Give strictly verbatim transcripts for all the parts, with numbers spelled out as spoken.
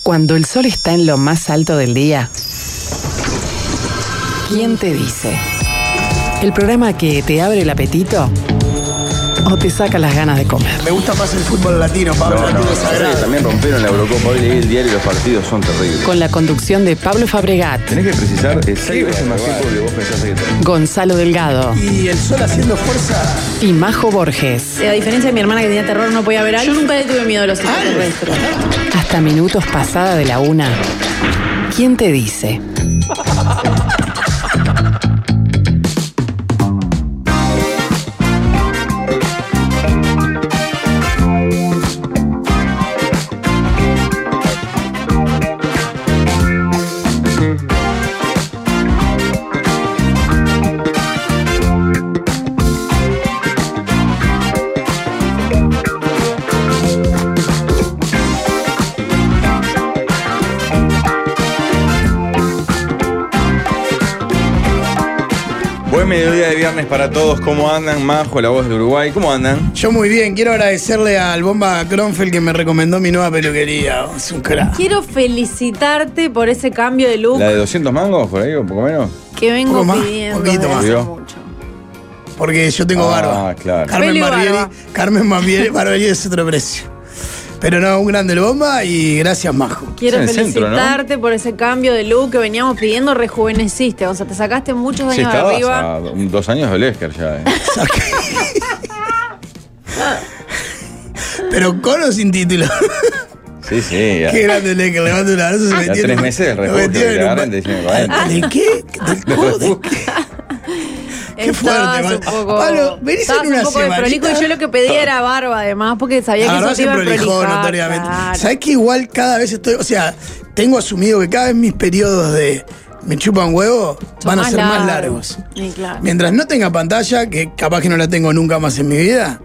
Cuando el sol está en lo más alto del día, ¿quién te dice? ¿El programa que te abre el apetito o te saca las ganas de comer? Me gusta más el fútbol latino, Pablo. No, no, no, no, también rompieron la Eurocopa. Hoy leí el diario y los partidos son terribles. Con la conducción de Pablo Fabregat. Tenés que precisar eh, seis veces más tiempo de lo que vos pensás que tenés. Gonzalo Delgado. Y el sol haciendo fuerza. Y Majo Borges. A diferencia de mi hermana que tenía terror, no podía ver algo. Yo nunca le tuve miedo a los extraterrestres. Hasta minutos pasada de la una. ¿Quién te dice? Buen mediodía de viernes para todos. ¿Cómo andan? Majo, la voz de Uruguay. ¿Cómo andan? Yo muy bien. Quiero agradecerle al Bomba Kronfeld que me recomendó mi nueva peluquería. Es un crack. Quiero felicitarte por ese cambio de look ¿La de doscientos mangos por ahí, un poco menos? que vengo Poco más, pidiendo poquito desde más. hace ¿Vio? mucho. Porque yo tengo Ah, barba. claro. Carmen Pelo y Barbieri. barba. Carmen Barbieri, Barbieri es otro precio. Pero no, un grande el Bomba y gracias, Majo. Quiero Es en el centro, ¿no? felicitarte por ese cambio de look que veníamos pidiendo, rejuveneciste. O sea, te sacaste muchos años Sí, de estabas arriba. a un- dos años del Esker ya, ¿eh? Pero con o sin título. Sí, sí. Ya, Qué grande el que levanta un abrazo. Se ya metió en tres un- meses del lo refugio metió que en le un- agarran te dicen cuarenta. ¿De qué? ¿Del Del codo? ¿De refugio. qué? Qué Estabas fuerte, un Pablo. poco, Pablo, venís estabas en una un poco de prolijo semanita. y yo lo que pedía era barba además porque sabía que La eso verdad te se iba a prolijó prolijar, notoriamente. claro. ¿Sabés que igual cada vez estoy, o sea, tengo asumido que cada vez mis periodos de me chupan huevo Son van a más ser más largos. largos? Sí, claro. Mientras no tenga pantalla, que capaz que no la tengo nunca más en mi vida,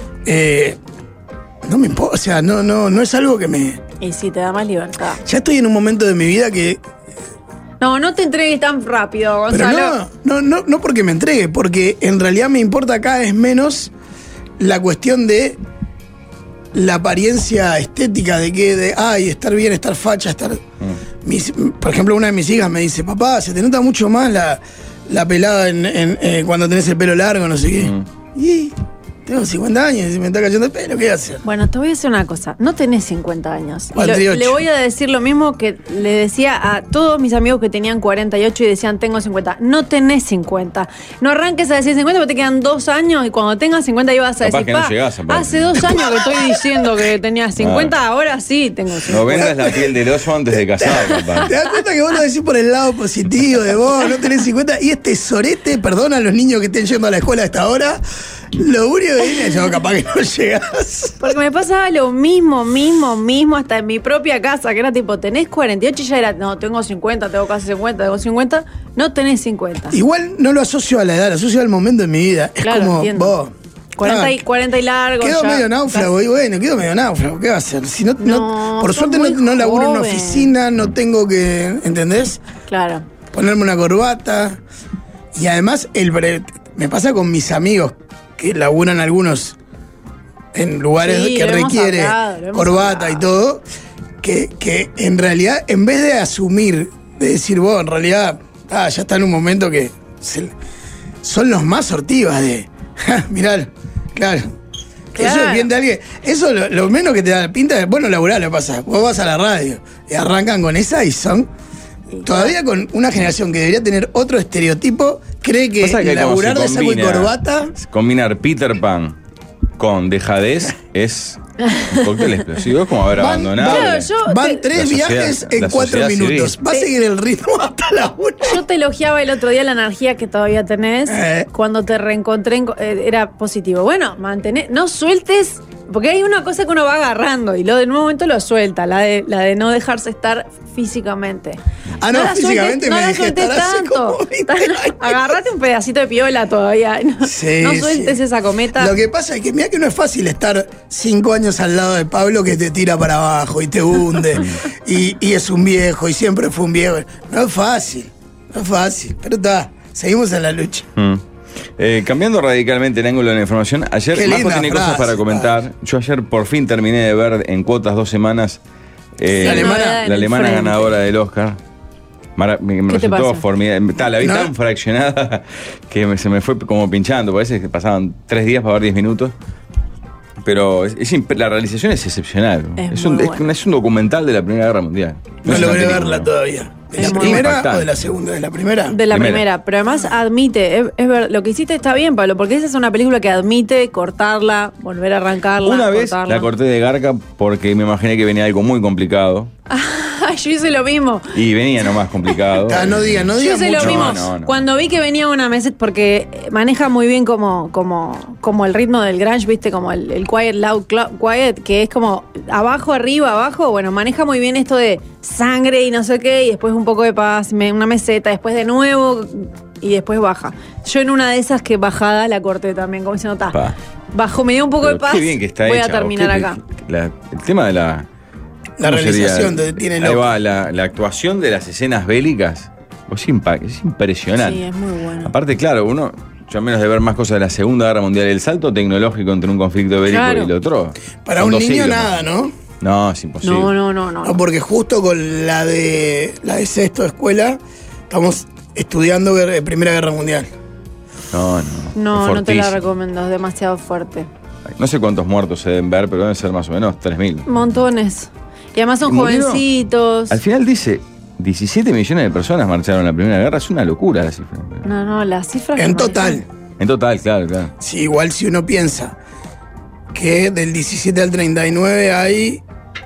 eh, no me importa, o sea, no, no, no es algo que me. Y sí, te da más libertad. Ya estoy en un momento de mi vida que. No, no te entregues tan rápido, Pero Gonzalo. no, no, no, no porque me entregue, porque en realidad me importa cada vez menos la cuestión de la apariencia estética de que, de, ay, estar bien, estar facha, estar. Mis- por ejemplo, una de mis hijas me dice, papá, se te nota mucho más la, la pelada en, en, eh, cuando tenés el pelo largo, no sé qué. Y tengo cincuenta años y me está cayendo el pelo, ¿qué voy a hacer? Bueno, te voy a decir una cosa. No tenés cincuenta años. Y lo- cuarenta y ocho. le voy a decir lo mismo que le decía a todos mis amigos que tenían cuarenta y ocho y decían, tengo cincuenta. No tenés cincuenta. No arranques a decir cincuenta porque te quedan dos años y cuando tengas cincuenta ibas a Capaz decir, que no pa, llegás, aparte. hace dos años que estoy diciendo que tenías cincuenta, ahora sí tengo cincuenta. No vendas la piel del oso antes de casar, papá. ¿Te das cuenta que vos lo decís por el lado positivo de vos, no tenés cincuenta? Y este sorete, perdona a los niños que estén yendo a la escuela a esta hora, lo único que dice, yo capaz que no llegás. Porque me pasaba lo mismo, mismo, mismo, hasta en mi propia casa, que era tipo, tenés cuarenta y ocho y ya era, no, tengo cincuenta, tengo casi cincuenta, tengo cincuenta, no tenés cincuenta. Igual no lo asocio a la edad, lo asocio al momento de mi vida. Es Claro, como, entiendo. vos. cuarenta, y, ah, cuarenta y largo. Quedo ya, medio náufrago, y bueno, quedo medio náufrago, ¿qué va a hacer? Si no, no- No, por sos suerte no, muy no laburo en una joven. oficina, no tengo que, ¿entendés? Claro. Ponerme una corbata. Y además, el bre- me pasa con mis amigos que laburan algunos en lugares Sí, que lo hemos requiere hablado, lo hemos corbata hablado. y todo, que, que en realidad, en vez de asumir, de decir, vos, en realidad, ah, ya está en un momento que se- son los más sortivas de, ja, mirá, claro. Claro. Eso es bien de alguien. Eso lo, lo menos que te da pinta de, bueno, laburar lo pasa. Vos vas a la radio y arrancan con esa y son. Todavía con una generación que debería tener otro estereotipo, cree que Pasa que como laburar se de saco y combina- corbata. Combinar Peter Pan con dejadez es un cóctel explosivo. Es como haber Van- abandonado. Claro, yo- Van te- tres La sociedad- viajes en la cuatro sociedad minutos. civil. Va a seguir el ritmo hasta la una. Yo te elogiaba el otro día la energía que todavía tenés. Eh. Cuando te reencontré en- eh, era positivo. Bueno, mantener, no sueltes, porque hay una cosa que uno va agarrando y lo de un momento lo suelta, la de, la de no dejarse estar físicamente. Ah, no, la físicamente sueltes- no me la dejé sueltes estar hace tanto. como veinte años. Agarrate un pedacito de piola todavía. No, Sí, no sueltes sí. esa cometa. Lo que pasa es que mira que no es fácil estar cinco años al lado de Pablo que te tira para abajo y te hunde. y, y es un viejo y siempre fue un viejo. No es fácil, no es fácil. Pero está, seguimos en la lucha. Mm. Eh, cambiando radicalmente el ángulo de la información, ayer Qué Majo linda tiene frase, cosas para comentar. Yo ayer por fin terminé de ver en cuotas dos semanas Eh, La alemana- la en el alemana frente. ganadora del Oscar. Mara- me me ¿Qué te resultó pasa? formidable. Ta, la vi ¿No? tan fraccionada que me- se me fue como pinchando. Parece que pasaban tres días para ver diez minutos. Pero es, es imp- la realización es excepcional. Es un, muy es, bueno. un- es un documental de la Primera Guerra Mundial. No es una logré película. verla todavía. ¿De Es la muy primera impactante. o de la segunda? ¿De la primera? De la Primera. primera. Pero además admite, es, es ver- lo que hiciste está bien, Pablo, porque esa es una película que admite cortarla, volver a arrancarla. Una vez cortarla. la corté de garca porque me imaginé que venía algo muy complicado. Yo hice lo mismo. Y venía nomás complicado. Ah, no diga, no Yo diga hice mucho. lo mismo. No, no, no. Cuando vi que venía una meseta, porque maneja muy bien como, como, como el ritmo del grunge, viste, como el, el quiet, loud, cl- quiet, que es como abajo, arriba, abajo. Bueno, maneja muy bien esto de sangre y no sé qué, y después un poco de paz, me- una meseta, después de nuevo y después baja. Yo en una de esas que bajada la corté también, como diciendo, ta, Pa. bajo, me dio un poco Pero de paz, qué bien que está voy hecha, a terminar ¿o qué te- acá. la- el tema de la. La ¿cómo sería? realización te tiene Ahí loco. va, la, la actuación de las escenas bélicas. Es, impa- es impresionante. Sí, es muy bueno. Aparte, claro, uno, yo a menos de ver más cosas de la Segunda Guerra Mundial, el salto tecnológico entre un conflicto bélico Claro. y el otro. Para son un dos niño siglos, nada, ¿no? No, es imposible. No, no, no, no. No, porque justo con la de la de sexto de escuela estamos estudiando guerra- Primera Guerra Mundial. No, no. No, es no te la fortísimo. recomiendo, es demasiado fuerte. No sé cuántos muertos se deben ver, pero deben ser más o menos tres mil. Montones. Y además son ¿Y murieron? jovencitos. Al final dice, diecisiete millones de personas marcharon en la Primera Guerra. Es una locura la cifra. No, no, las cifras. En que total. manejan. En total, claro, claro. Sí, igual si uno piensa que del diecisiete al treinta y nueve hay.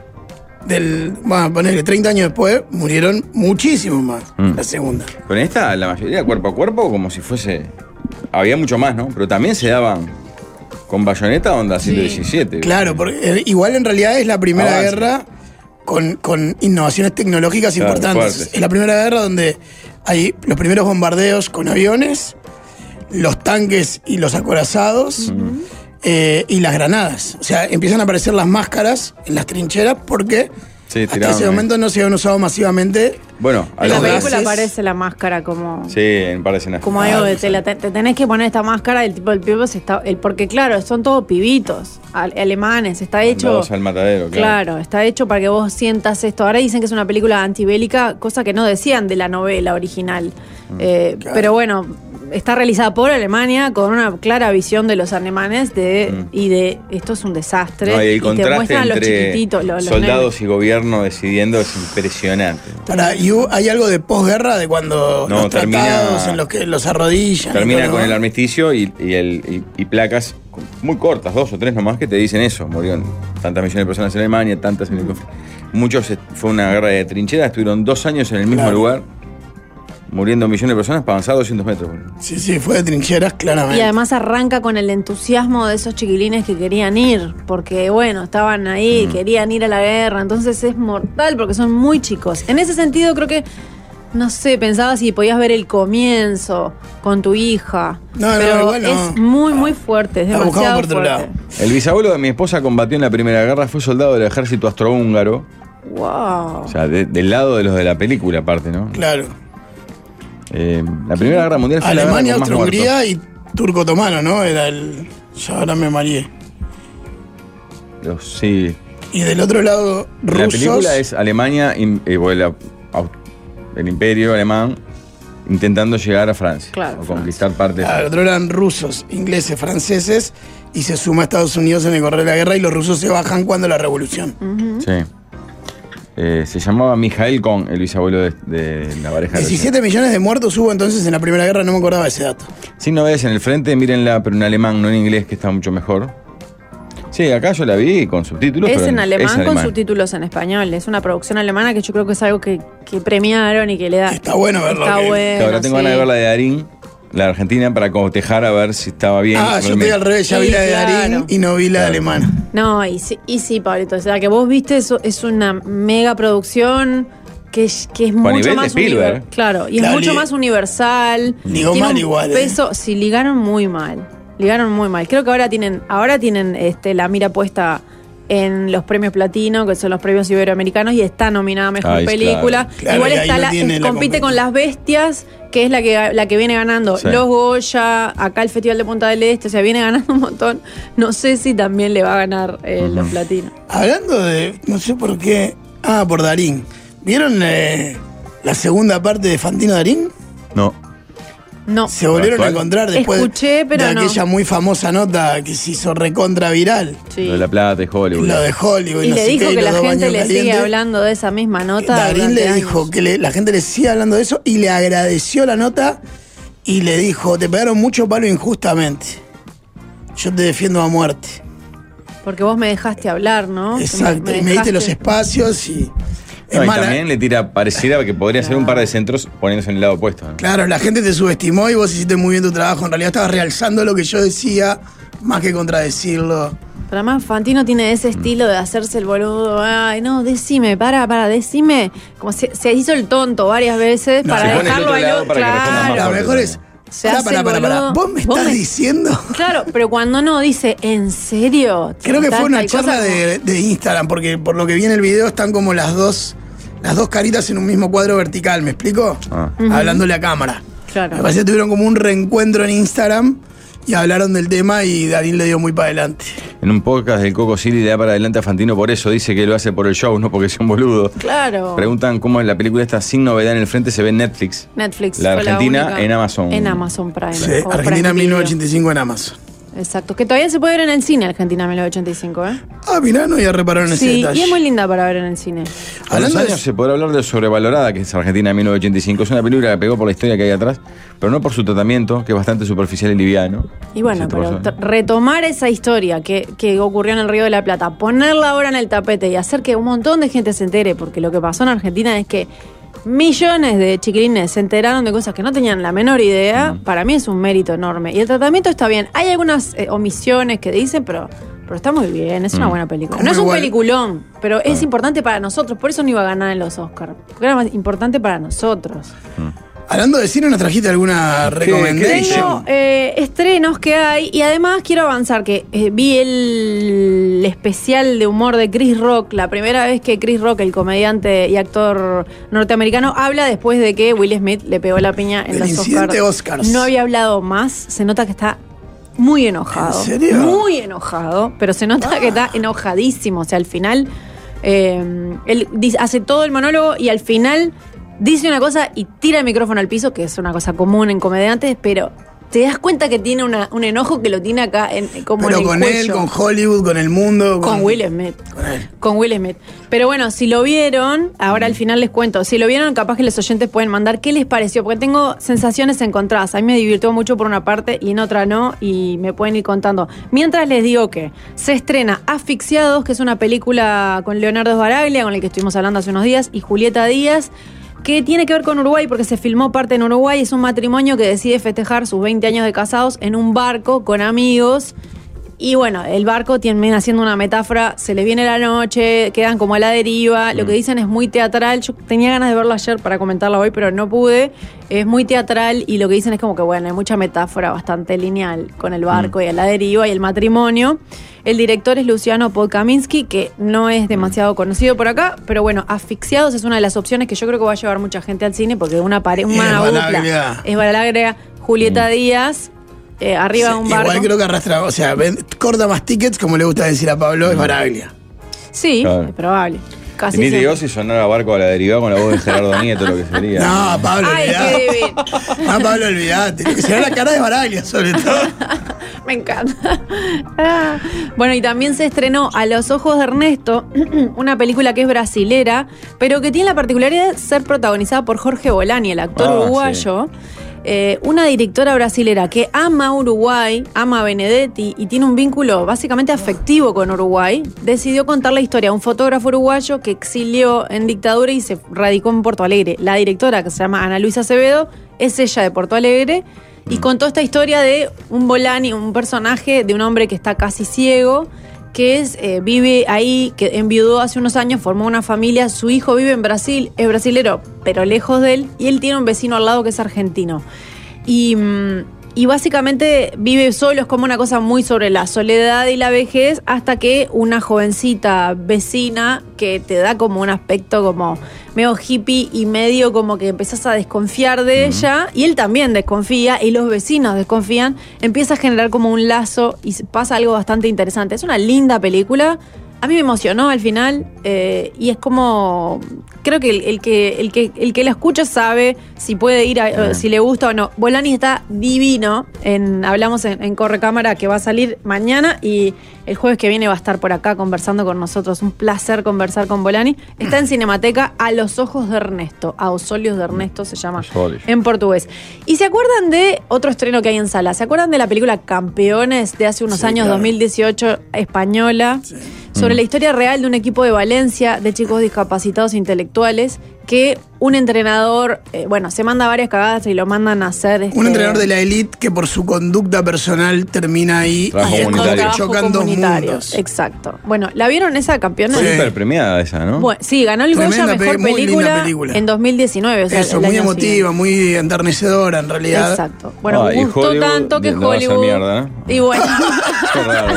Del, vamos a ponerle treinta años después, murieron muchísimos más. Mm. La segunda. Con esta, la mayoría cuerpo a cuerpo, como si fuese. Había mucho más, ¿no? Pero también se daban con bayoneta onda ciento diecisiete. Claro, porque eh, igual en realidad es la primera Avance. guerra con, con innovaciones tecnológicas Claro, importantes. fuertes. Es la primera guerra donde hay los primeros bombardeos con aviones, los tanques y los acorazados eh, y las granadas. O sea, empiezan a aparecer las máscaras en las trincheras porque Sí, hasta tiraban, ese eh. momento no se habían usado masivamente. Bueno, a En la los Los película gases. aparece la máscara como. Sí, en par de escenas. Como algo de tela. Te, te tenés que poner esta máscara, el tipo del pibe se está. El, porque claro, son todos pibitos al- alemanes. Está hecho. Mandados al matadero, claro. Claro, está hecho para que vos sientas esto. Ahora dicen que es una película antibélica, cosa que no decían de la novela original. Mm. Eh, Claro. Pero bueno, está realizada por Alemania con una clara visión de los alemanes de Mm. y de esto es un desastre. No, y el y te contraste muestran a los entre chiquititos, los, los soldados nenes. y gobierno decidiendo es impresionante. Para, y hubo- hay algo de posguerra de cuando No, los termina- tratados en los que los arrodillan. Termina ¿no? con el armisticio y, y el, y, y placas muy cortas, dos o tres nomás, que te dicen eso. Murieron tantas millones de personas en Alemania, tantas en el conflicto. Muchos, eh, fue una guerra de trincheras, estuvieron dos años en el mismo Claro. lugar, muriendo millones de personas para avanzar doscientos metros. Sí, sí, fue de trincheras, claramente. Y además arranca con el entusiasmo de esos chiquilines que querían ir, porque bueno, estaban ahí, Mm. querían ir a la guerra, entonces es mortal porque son muy chicos. En ese sentido creo que, no sé, pensaba si podías ver el comienzo con tu hija, No, no, pero igual no. es muy, muy fuerte, es La buscamos demasiado por otro fuerte. lado. El bisabuelo de mi esposa combatió en la Primera Guerra, fue soldado del ejército austrohúngaro, Wow. o sea, de- del lado de los de la película aparte, ¿no? Claro. Eh, la Primera Guerra Mundial fue Alemania, la guerra con más Austro-Hungría y Turco-Otomano, ¿no? Era el. Ya ahora me mareé. muertos. Los- sí. Y del otro lado, La rusos. película es Alemania, im- eh, bueno, la- au- el imperio alemán intentando llegar a Francia Claro, o conquistar parte de Ah, el Francia. otro eran rusos, ingleses, franceses. Y se suma a Estados Unidos en el correr de la guerra. Y los rusos se bajan cuando la revolución. Sí. Eh, se llamaba Mijael Kohn, el bisabuelo de, de la pareja. de diecisiete millones de muertos hubo entonces en la Primera Guerra. No me acordaba de ese dato. Sin novedades en el frente, mírenla, pero en alemán, no en inglés, que está mucho mejor. Sí, acá yo la vi con subtítulos. Es pero en alemán es con alemán. subtítulos en español. Es una producción alemana que yo creo que es algo que, que premiaron y que le da. Está bueno verlo, Está que- bueno. Que ahora tengo sí. ganas de ver la de Darín, la de Argentina, para cotejar a ver si estaba bien. Ah, yo realmente. estoy al revés. Ya Sí, vi la de claro. Darín y no vi la de Claro. alemana. No, y sí, y sí, Pablito. O sea, que vos viste eso es una mega producción que, es- que es Pues a mucho nivel de más Spielberg. univer- Claro, y Claro, es mucho li- más universal. ligó Tiene mal un igual, ¿eh? peso, sí, ligaron muy mal. Ligaron muy mal. Creo que ahora tienen, ahora tienen este, la mira puesta en los premios platino, que son los premios iberoamericanos, y está nominada a mejor Ay, película. claro. Claro, Igual y ahí está no la, tiene la compite con competencia. Las Bestias, que es la que, la que viene ganando Sí. los Goya, acá el Festival de Punta del Este, o sea, viene ganando un montón. No sé si también le va a ganar eh, los platinos. Hablando de. No sé por qué. Ah, por Darín. ¿Vieron eh, la segunda parte de Fantino Darín? No. No. Se volvieron ¿Actual? a encontrar después Escuché, pero de no. aquella muy famosa nota que se hizo recontra viral. Sí. Lo de La Plata de Hollywood. Lo de Hollywood. Y no le sé dijo qué, y que los la dos gente baños le sigue calientes. hablando de esa misma nota. Darín durante le años. dijo que le- la gente le sigue hablando de eso y le agradeció la nota y le dijo, te pegaron mucho palo injustamente. Yo te defiendo a muerte. Porque vos me dejaste hablar, ¿no? Exacto. Me- me y me diste dejaste- los espacios y... Es No, y más, la- también le tira, pareciera que podría ser un par de centros poniéndose en el lado opuesto. ¿no? Claro, la gente te subestimó y vos hiciste muy bien tu trabajo. En realidad estabas realzando lo que yo decía, más que contradecirlo. Pero además Fantino tiene ese estilo de hacerse el boludo. Ay, no, decime, para, para, decime. Como se, se hizo el tonto varias veces No, para se pone del dejarlo otro al lado otro. para que responda más Claro. Lo fuerte mejor es... también. Se Pará, hace pará, el pará, pará. boludo. ¿Vos me Vos estás me- diciendo? Claro, pero cuando no dice, ¿en serio? Creo que Tal- fue una tal cosa charla como- de, de Instagram, porque por lo que vi en el video están como las dos, las dos caritas en un mismo cuadro vertical, ¿me explico? Ah. Hablándole a cámara. Claro. Me parece que tuvieron como un reencuentro en Instagram y hablaron del tema y Darín le dio muy para adelante. En un podcast del Coco Silly le da para adelante a Fantino por eso, dice que lo hace por el show, no porque sea un boludo. Claro. Preguntan cómo es la película esta sin novedad en el frente, se ve en Netflix. Netflix. La fue Argentina única- en Amazon. En Amazon Prime. Sí, o Prime Argentina Video. mil novecientos ochenta y cinco en Amazon. Exacto. Que todavía se puede ver en el cine, Argentina mil novecientos ochenta y cinco, ¿eh? Ah, mirá, no ya repararon ese Sí, detalle. y es muy linda para ver en el cine. A los Hablando de años se podrá hablar de Sobrevalorada, que es Argentina de mil novecientos ochenta y cinco. Es una película que pegó por la historia que hay atrás, pero no por su tratamiento, que es bastante superficial y liviano. Y bueno, Se pero trozó, t- ¿eh? retomar esa historia que, que ocurrió en el Río de la Plata, ponerla ahora en el tapete y hacer que un montón de gente se entere, porque lo que pasó en Argentina es que millones de chiquilines se enteraron de cosas que no tenían la menor idea, para mí es un mérito enorme. Y el tratamiento está bien. Hay algunas eh, omisiones que dicen, pero, pero está muy bien, es una Mm. buena película. Como No es un igual- peliculón, pero es importante para nosotros, por eso no iba a ganar en los Oscars, porque era más importante para nosotros. Hablando de cine, ¿nos trajiste alguna qué recomendación? Tengo eh, estrenos que hay y además quiero avanzar que eh, vi el especial de humor de Chris Rock, la primera vez que Chris Rock, el comediante y actor norteamericano, habla después de que Will Smith le pegó la piña en Del los incidente Oscars. Oscars. No había hablado más, se nota que está muy enojado. ¿En serio? Muy enojado, pero se nota que está enojadísimo. O sea, al final, eh, él dice- hace todo el monólogo y al final dice una cosa y tira el micrófono al piso, que es una cosa común en comediantes, pero te das cuenta que tiene una- un enojo que lo tiene acá en, como Pero en el con cuello. él, con Hollywood, con el mundo. Con Will Smith. Con él. Con Will Smith. Pero bueno, si lo vieron, ahora al final les cuento, si lo vieron, capaz que los oyentes pueden mandar qué les pareció, porque tengo sensaciones encontradas. A mí me divirtió mucho por una parte y en otra no, y me pueden ir contando. Mientras les digo que se estrena Asfixiados, que es una película con Leonardo Sbaraglia, con el que estuvimos hablando hace unos días, y Julieta Díaz, que tiene que ver con Uruguay porque se filmó parte en Uruguay. Es un matrimonio que decide festejar sus veinte años de casados en un barco con amigos. Y bueno, el barco tiene haciendo una metáfora, se les viene la noche, quedan como a la deriva, lo que dicen es muy teatral. Yo tenía ganas de verlo ayer para comentarlo hoy, pero no pude. Es muy teatral y lo que dicen es como que bueno, hay mucha metáfora bastante lineal con el barco y a la deriva y el matrimonio. El director es Luciano Podkaminsky, que no es demasiado conocido por acá, pero bueno, Asfixiados es una de las opciones que yo creo que va a llevar mucha gente al cine porque una pareja, Y una es dupla. Baraglia. Es Baraglia, Julieta Díaz, eh, arriba de un Sí, barco. igual creo que arrastra, o sea, ven- corta más tickets, como le gusta decir a Pablo, es Baraglia. Sí, Claro. es probable. Y Casi ni te siempre. digo si sonara barco a la deriva con la voz de Gerardo Nieto, lo que sería. No, Pablo, Ay, olvidate. qué divino. No, Pablo, olvidate. Lo que se ve la cara de Baraglia, sobre todo. Me encanta. Ah. Bueno, y también se estrenó A los ojos de Ernesto, una película que es brasilera, pero que tiene la particularidad de ser protagonizada por Jorge Bolani, el actor Ah, uruguayo. Eh, una directora brasilera que ama Uruguay, ama a Benedetti y tiene un vínculo básicamente afectivo con Uruguay, decidió contar la historia de un fotógrafo uruguayo que exilió en dictadura y se radicó en Porto Alegre. La directora, que se llama Ana Luisa Acevedo, es ella de Porto Alegre y contó esta historia de un Bolani, un personaje de un hombre que está casi ciego, que es, eh, vive ahí, que enviudó hace unos años, formó una familia, su hijo vive en Brasil, es brasilero, pero lejos de él, y él tiene un vecino al lado que es argentino. Y, mm, y básicamente vive solo, es como una cosa muy sobre la soledad y la vejez, hasta que una jovencita vecina que te da como un aspecto como medio hippie y medio como que empezás a desconfiar de ella, y él también desconfía, y los vecinos desconfían, empieza a generar como un lazo y pasa algo bastante interesante. Es una linda película, A mí me emocionó al final eh, y es como, creo que el, el que el que el que la escucha sabe si puede ir, a, uh, si le gusta o no. Bolani está divino, en, hablamos en, en Correcámara que va a salir mañana y el jueves que viene va a estar por acá conversando con nosotros. Un placer conversar con Bolani. Está en Cinemateca A los ojos de Ernesto, A os olhos de Ernesto se llama en portugués. ¿Y se acuerdan de otro estreno que hay en sala? ¿Se acuerdan de la película Campeones de hace unos sí, años, claro. dos mil dieciocho, española? Sí. Sobre la historia real de un equipo de Valencia de chicos discapacitados intelectuales que un entrenador, eh, bueno, se manda varias cagadas y lo mandan a hacer... Este, un entrenador de la élite que por su conducta personal termina ahí chocando mundos. Exacto. Bueno, ¿la vieron esa Campeones? Fue súper premiada esa, ¿no? Bueno, sí, ganó el Goya Mejor muy película, película en dos mil diecinueve. O sea, eso, muy emotiva, siguiente. Muy enternecedora en realidad. Exacto. Bueno, ah, gustó Hollywood, tanto que no Hollywood... Va a ser mierda, ¿no? Y bueno... Qué raro.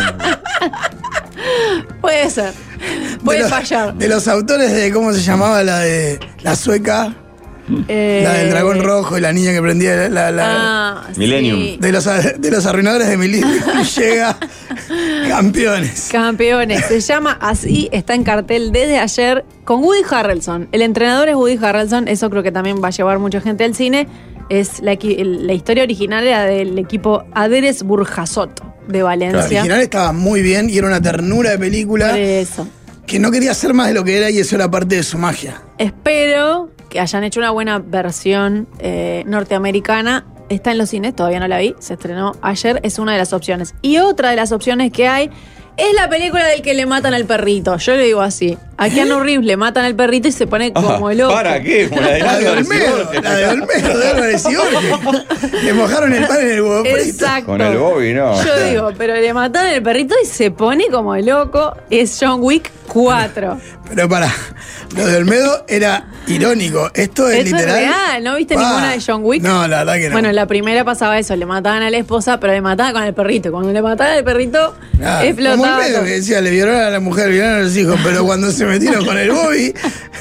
Puede ser. Puede de los, fallar. De los autores de, ¿cómo se llamaba? La de la sueca. Eh, la del dragón rojo y la niña que prendía la... la, la ah, Millennium. Sí. De los, de los arruinadores de Millennium llega Campeones. Campeones. Se llama así, está en cartel desde ayer con Woody Harrelson. El entrenador es Woody Harrelson. Eso creo que también va a llevar mucha gente al cine. Es la, la historia original era del equipo Aderes Burjasot de Valencia. La original estaba muy bien y era una ternura de película. Por eso. Que no quería ser más de lo que era y eso era parte de su magia. Espero que hayan hecho una buena versión eh, norteamericana. Está en los cines, todavía no la vi, se estrenó ayer, es una de las opciones. Y otra de las opciones que hay es la película del que le matan al perrito. Yo le digo así. A Keanu Reeves le matan al perrito y se pone como ah, loco. ¿Para qué? Como la de, la de Olmedo, la de Olmedo, de Álvarez y Borges. Le mojaron el pan en el huevo frito. Exacto. Con el Bobby, no. Yo digo, pero le mataron al perrito y se pone como loco. Es John Wick cuatro. Pero para, lo de Olmedo era irónico. Esto es Esto literal. Es real, ¿no viste ah, ninguna de John Wick? No, la verdad que no. Bueno, en la primera pasaba eso, le mataban a la esposa, pero le mataban con el perrito. Cuando le mataban al perrito, ah, explotaba. Como Olmedo que decía, le violaron a la mujer, violaron a los hijos, pero cuando se metieron con el Bobby.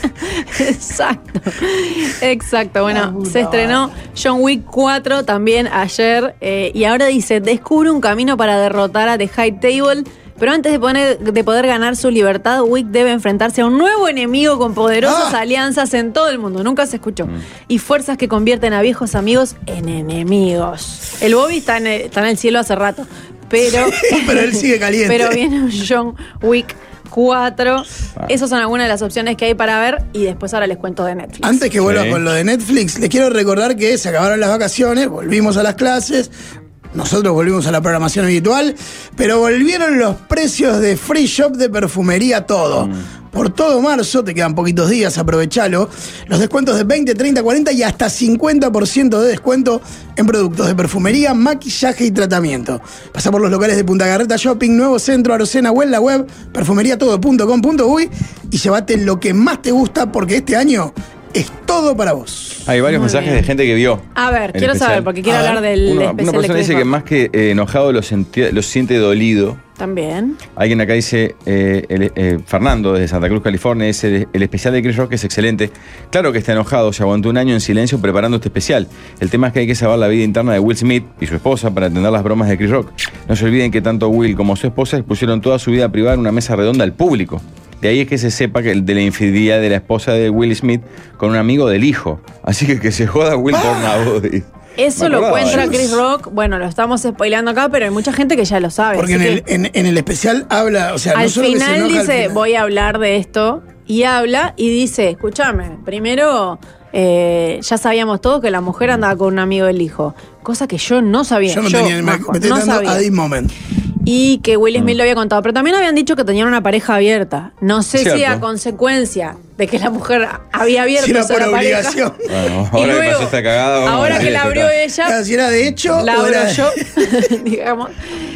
Exacto. Exacto. Bueno, oh, se no. estrenó John Wick cuatro también ayer. Eh, y ahora dice, descubre un camino para derrotar a The High Table. Pero antes de, poner, de poder ganar su libertad, Wick debe enfrentarse a un nuevo enemigo con poderosas ah. alianzas en todo el mundo. Nunca se escuchó. Mm. Y fuerzas que convierten a viejos amigos en enemigos. El Bobby está en el, está en el cielo hace rato. Pero, sí, pero él sigue caliente. Pero viene un John Wick cuatro. Ah. Esas son algunas de las opciones que hay para ver. Y después ahora les cuento de Netflix. Antes que vuelva sí. con lo de Netflix, les quiero recordar que se acabaron las vacaciones, volvimos a las clases. Nosotros volvimos a la programación habitual, pero volvieron los precios de Free Shop de Perfumería Todo. Mm. Por todo marzo, te quedan poquitos días, aprovechalo. Los descuentos de veinte, treinta, cuarenta y hasta cincuenta por ciento de descuento en productos de perfumería, maquillaje y tratamiento. Pasa por los locales de Punta Carreta Shopping, Nuevo Centro, Arocena o en la web perfumería todo punto com punto uy y llévate lo que más te gusta porque este año es todo para vos. Hay varios Muy mensajes bien. de gente que vio. A ver, quiero especial. saber, porque quiero A hablar ver, del Uno, especial una persona de dice que más que eh, enojado lo, senti- lo siente dolido. También. Alguien acá dice, eh, el, eh, Fernando desde Santa Cruz, California, dice, el especial de Chris Rock es excelente. Claro que está enojado, se aguantó un año en silencio preparando este especial. El tema es que hay que saber la vida interna de Will Smith y su esposa para entender las bromas de Chris Rock. No se olviden que tanto Will como su esposa expusieron toda su vida privada en una mesa redonda al público. De ahí es que se sepa que de la infidelidad de la esposa de Will Smith con un amigo del hijo. Así que que se joda Will por Nabodi. Eso lo cuenta Chris Rock. Bueno, lo estamos spoileando acá, pero hay mucha gente que ya lo sabe. Porque en el, en, en el especial habla, o sea, al no solo final que se enoja, dice, al final. voy a hablar de esto. Y habla y dice, escúchame, primero eh, ya sabíamos todos que la mujer andaba con un amigo del hijo. Cosa que yo no sabía. Yo no yo, tenía, Majo, me estoy no dando sabía. a this moment. Y que Will Smith mm. lo había contado. Pero también habían dicho que tenían una pareja abierta. No sé Cierto. si a consecuencia de que la mujer había abierto Si era por la obligación. pareja. Bueno, Y ahora que luego, pasó esta cagada. vamos ahora a que ver la esto, abrió está. ella, Claro, si era de hecho la o abro era de- yo, digamos.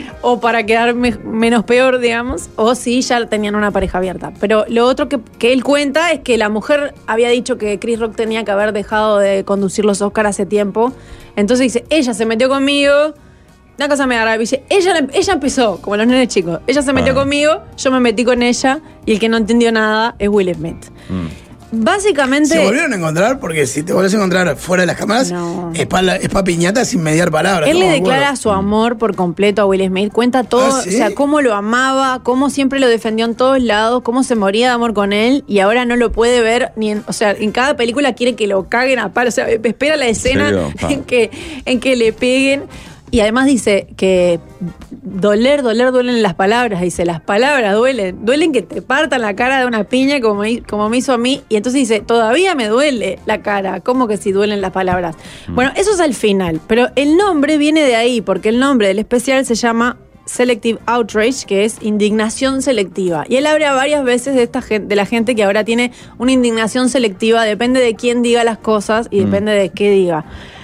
O para quedar me- menos peor, digamos. O si ya tenían una pareja abierta. Pero lo otro que, que él cuenta es que la mujer había dicho que Chris Rock tenía que haber dejado de conducir los Oscars hace tiempo. Entonces dice, ella se metió conmigo. Una cosa me agarra, dice, ella, ella empezó, como los nenes chicos. Ella se metió Ah. conmigo, yo me metí con ella, y el que no entendió nada es Will Smith. Mm. Básicamente. ¿Se volvieron a encontrar? Porque si te volvés a encontrar fuera de las cámaras, No. es para es pa piñata sin mediar palabras. Él le estamos de declara acuerdo. su amor por completo a Will Smith, cuenta todo, ¿Ah, sí? o sea, cómo lo amaba, cómo siempre lo defendió en todos lados, cómo se moría de amor con él y ahora no lo puede ver ni en, o sea, en cada película quiere que lo caguen a palo, o sea, espera la escena serio? Pa. en que, en que le peguen. Y además dice que doler, doler, duelen las palabras. Dice, las palabras duelen. Duelen que te partan la cara de una piña como, como me hizo a mí. Y entonces dice, todavía me duele la cara. ¿Cómo que si duelen las palabras? Mm. Bueno, eso es al final. Pero el nombre viene de ahí, porque el nombre del especial se llama Selective Outrage, que es indignación selectiva. Y él habla varias veces de esta gente, de la gente que ahora tiene una indignación selectiva. Depende de quién diga las cosas y mm. depende de qué diga.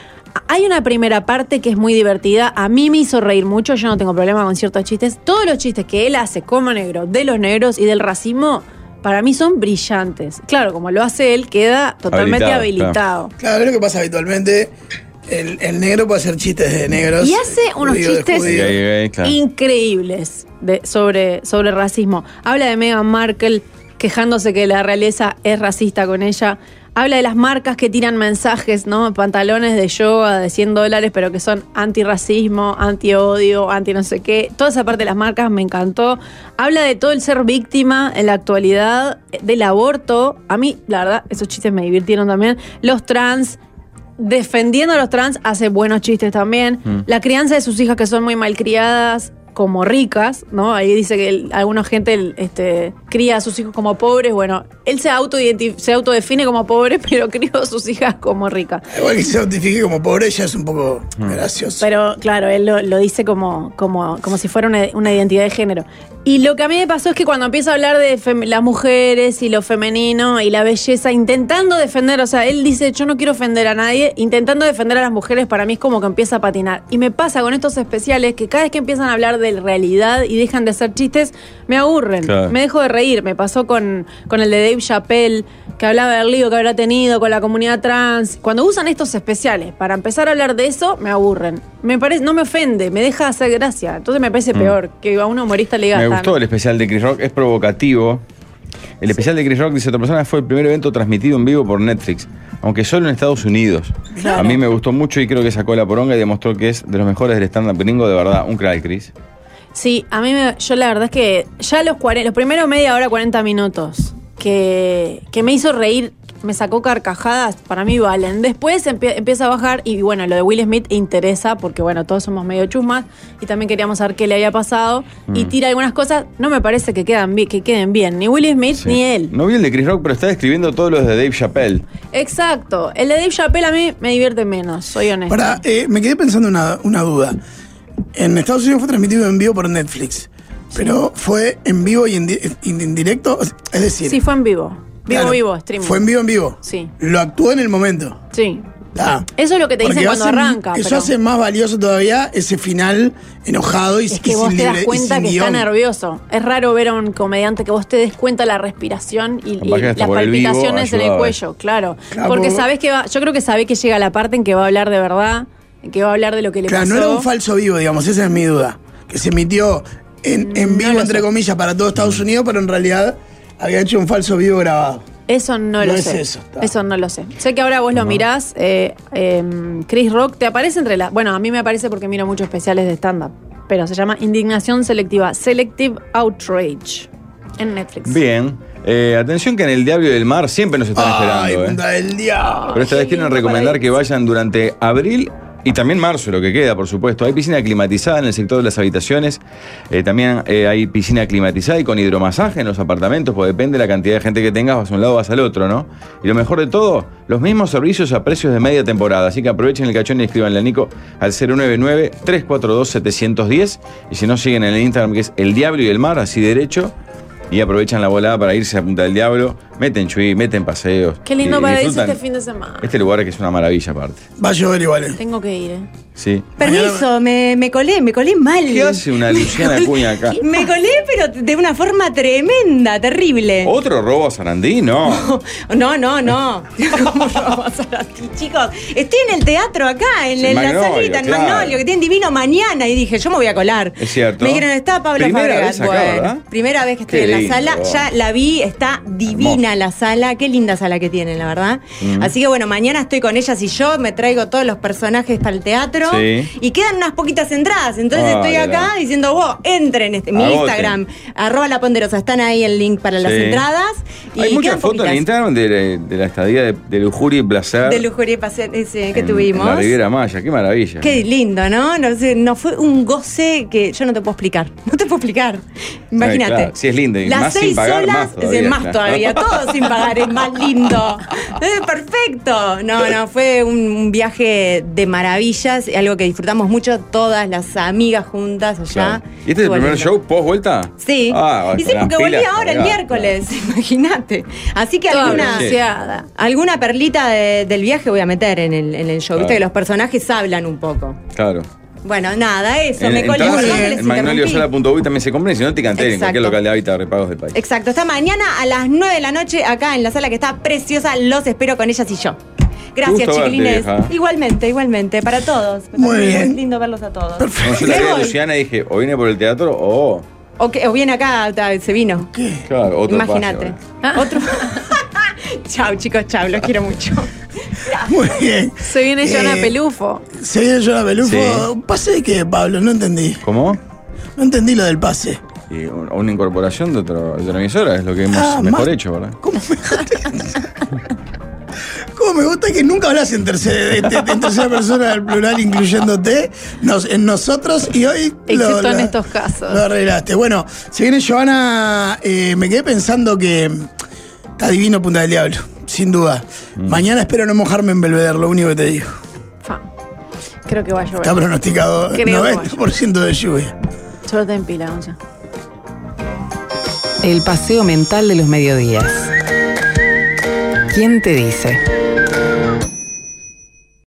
Hay una primera parte que es muy divertida. A mí me hizo reír mucho. Yo no tengo problema con ciertos chistes. Todos los chistes que él hace como negro, de los negros y del racismo, para mí son brillantes. Claro, como lo hace él, queda totalmente habilitado. habilitado. Claro, claro, es lo que pasa habitualmente. El, el negro puede hacer chistes de negros. Y hace unos chistes judío. Okay, claro. increíbles de, sobre, sobre racismo. Habla de Meghan Markle quejándose que la realeza es racista con ella. Habla de las marcas que tiran mensajes, ¿no? Pantalones de yoga de cien dólares, pero que son antirracismo, anti-odio, anti no sé qué. Toda esa parte de las marcas me encantó. Habla de todo el ser víctima en la actualidad, del aborto. A mí, la verdad, esos chistes me divirtieron también. Los trans, defendiendo a los trans, hace buenos chistes también. Mm. La crianza de sus hijas que son muy malcriadas, como ricas, ¿no? Ahí dice que el, alguna gente este, cría a sus hijos como pobres. Bueno, él se, auto se autodefine como pobre, pero crió a sus hijas como ricas. Igual que se identifique como pobre, ya es un poco mm. gracioso. Pero claro, él lo, lo dice como, como, como si fuera una, una identidad de género. Y lo que a mí me pasó es que cuando empieza a hablar de las mujeres y lo femenino y la belleza, intentando defender, o sea, él dice, yo no quiero ofender a nadie, intentando defender a las mujeres, para mí es como que empieza a patinar. Y me pasa con estos especiales que cada vez que empiezan a hablar de realidad y dejan de hacer chistes, me aburren, claro. Me dejo de reír. Me pasó con, con el de Dave Chappelle, que hablaba del lío que habrá tenido con la comunidad trans. Cuando usan estos especiales para empezar a hablar de eso, me aburren. Me parece, no me ofende, me deja hacer gracia. Entonces me parece mm. peor que a un humorista le diga. Me gustó el especial de Chris Rock, es provocativo. El especial sí. de Chris Rock, dice otra persona, fue el primer evento transmitido en vivo por Netflix, aunque solo en Estados Unidos. Claro. A mí me gustó mucho y creo que sacó la poronga y demostró que es de los mejores del stand-up gringo, de verdad, un crack, Chris. Sí, a mí me, yo la verdad es que ya los, cuarenta, los primeros media hora, cuarenta minutos, que, que me hizo reír, me sacó carcajadas, para mí valen. Después empie, empieza a bajar y bueno, lo de Will Smith interesa porque bueno, todos somos medio chusmas y también queríamos saber qué le había pasado mm. y tira algunas cosas, no me parece que, quedan, que queden bien, ni Will Smith sí. ni él. No vi el de Chris Rock, pero está describiendo todos los de Dave Chappelle. Exacto, el de Dave Chappelle a mí me divierte menos, soy honesta. Para, eh, me quedé pensando una, una duda. En Estados Unidos fue transmitido en vivo por Netflix, pero fue en vivo y en, di en directo, es decir... Sí, fue en vivo. Vivo, claro, vivo, streaming. Fue en vivo, en vivo. Sí. Lo actuó en el momento. Sí. Ah, eso es lo que te dicen cuando hace, arranca. Eso pero... hace más valioso todavía ese final enojado y, es que y vos sin te libre, das cuenta que guión. Está nervioso. Es raro ver a un comediante que vos te des cuenta la respiración y, y las palpitaciones vivo, en el cuello, claro. claro porque por... sabés que va, yo creo que sabés que llega la parte en que va a hablar de verdad, en que va a hablar de lo que le claro, pasó. No era un falso vivo, digamos, esa es mi duda. Que se emitió en, en vivo, no entre sé. comillas, para todo Estados Unidos, pero en realidad había hecho un falso vivo grabado. Eso no, no lo es sé. Eso, eso no lo sé. Sé que ahora vos uh-huh. lo mirás. Eh, eh, Chris Rock te aparece entre las. Bueno, a mí me aparece porque miro muchos especiales de stand-up. Pero se llama Indignación Selectiva. Selective Outrage. En Netflix. Bien. Eh, atención que en el Diablo del Mar siempre nos están Ay, esperando. Punta eh. del Diablo. Pero esta vez quieren recomendar que vayan durante abril. Y también marzo, lo que queda, por supuesto. Hay piscina climatizada en el sector de las habitaciones. Eh, también eh, hay piscina climatizada y con hidromasaje en los apartamentos, pues depende de la cantidad de gente que tengas, vas a un lado, vas al otro, ¿no? Y lo mejor de todo, los mismos servicios a precios de media temporada. Así que aprovechen el cachón y escribanle a Nico al cero nueve nueve, tres cuatro dos, siete uno cero. Y si no, siguen en el Instagram, que es El Diablo y el Mar, así derecho. Y aprovechan la volada para irse a Punta del Diablo. Meten chuy, meten paseos. Qué lindo para irse este fin de semana. Este lugar que es una maravilla aparte. Va a llover igual. Tengo que ir, eh. Sí. Permiso, me, me colé, me colé mal. ¿Qué hace una Luciana Acuña acá? Me colé, pero de una forma tremenda, terrible. ¿Otro robo a Sarandí? No. No, no, no. ¿Cómo robo a Sarandí, chicos? Estoy en el teatro acá, en, Sí, en la Magnolio, salita, en claro. Magnolio, que tienen divino mañana. Y dije, yo me voy a colar. Es cierto. Me dijeron, está Pablo Primera Fabregat. vez acá, Bueno, ¿verdad? primera vez que estoy Qué en la lindo. sala. Ya la vi, está divina Hermoso. la sala. Qué linda sala que tienen, la verdad. Mm. Así que bueno, mañana estoy con ellas y yo me traigo todos los personajes para el teatro. Sí. Y quedan unas poquitas entradas. Entonces Ah, estoy ya, acá ya. diciendo, vos, entren. Este, mi Agoten. Instagram, arroba la ponderosa. Están ahí el link para las Sí. entradas. Y Hay muchas quedan fotos en poquitas. Instagram de, de la estadía de, de lujuria y placer. De lujuria y placer ese que en- tuvimos. En la Riviera Maya, qué maravilla. Qué lindo, ¿no? No sé, no fue un goce que yo no te puedo explicar. No te puedo explicar. Imagínate. claro, sí es lindo, y Las más sin seis pagar, olas, más todavía, es más claro. todavía. Todo sin pagar es más lindo. Es perfecto. No, no, fue un, un viaje de maravillas, algo que disfrutamos mucho todas las amigas juntas allá. Claro. ¿Y este es el Estuvo primer lindo. show post vuelta? Sí. Ah, y sí, con porque las volví pilas ahora el cargadas, miércoles, imagínate. Así que Toda alguna, bronceada. alguna perlita de- del viaje voy a meter en el, en el show. Viste Claro. que los personajes hablan un poco. Claro. Bueno, nada, eso, En, me colé entradas un montón, en, les en magnolio interrumpí. sola punto uy también se compran, y si no te canté en Exacto. cualquier local de hábitat repagos del país. Exacto, está mañana a las nueve de la noche acá en la sala que está preciosa. Los espero con ellas y yo. Gracias, Gusto verte, chiquilines. vieja. Igualmente, igualmente, para todos. Muy Es bien. lindo verlos a todos. No, yo la Me vi a voy. Luciana y dije, o viene por el teatro o. O, que- o viene acá, ta- se vino. Claro, otro Imagínate. pase, Otro. Chau, chicos, chau, los quiero mucho. Muy bien. Se viene Joana Eh, Pelufo. ¿Se viene Joana Pelufo? Sí. ¿Pase de qué, Pablo? No entendí. ¿Cómo? No entendí lo del pase. Y un- una incorporación de, otro, de otra emisora es lo que hemos Ah, mejor más- hecho, ¿verdad? ¿Cómo mejor? ¿Cómo me gusta que nunca hablas en tercera, en, en tercera persona del plural, incluyéndote nos, en nosotros, y hoy Excepto en estos casos. Lo arreglaste. Bueno, se viene Joana. Eh, me quedé pensando que está divino Punta del Diablo, sin duda. Mm. Mañana espero no mojarme en Belvedere, lo único que te digo. Fa. Creo que va a llover. Está pronosticado Creo que noventa por ciento de lluvia. Solo ten pila, Gonza. El paseo mental de los mediodías. ¿Quién te dice?